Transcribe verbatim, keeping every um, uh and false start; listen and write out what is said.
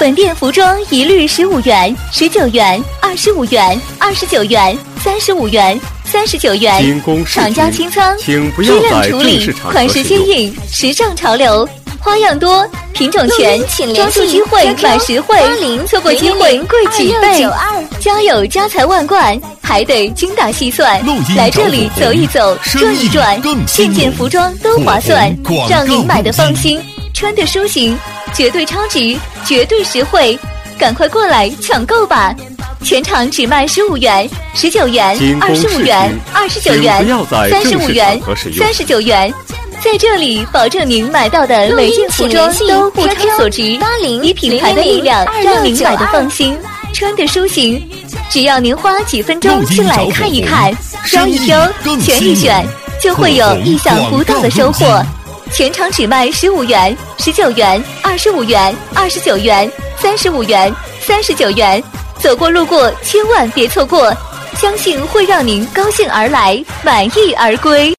本店服装一律十五元、十九元、二十五元、二十九元、三十五元、三十九元。 因公视频厂家清仓， 请不质要在量处理正式场，合款式使用。 新颖，时尚潮流。花样多，品种全，抓住机会买实惠，错过机会贵几倍。家有家财万贯，还得精打细算。来这里走一走，转一转，件件服装都划算，让您买的放心，穿的舒心，绝对超值，绝对实惠。赶快过来抢购吧！全场只卖十五元、十九元、二十五元、二十九元、三十五元、三十九元。在这里，保证您买到的每件服装都物超所值，以品牌的力量让您买的放心，穿的舒心。只要您花几分钟进来看一看，挑一挑，选一选，就会有意想不到的收获。全场只卖十五元、十九元、二十五元、二十九元、三十五元、三十九元。走过路过，千万别错过，相信会让您高兴而来，满意而归。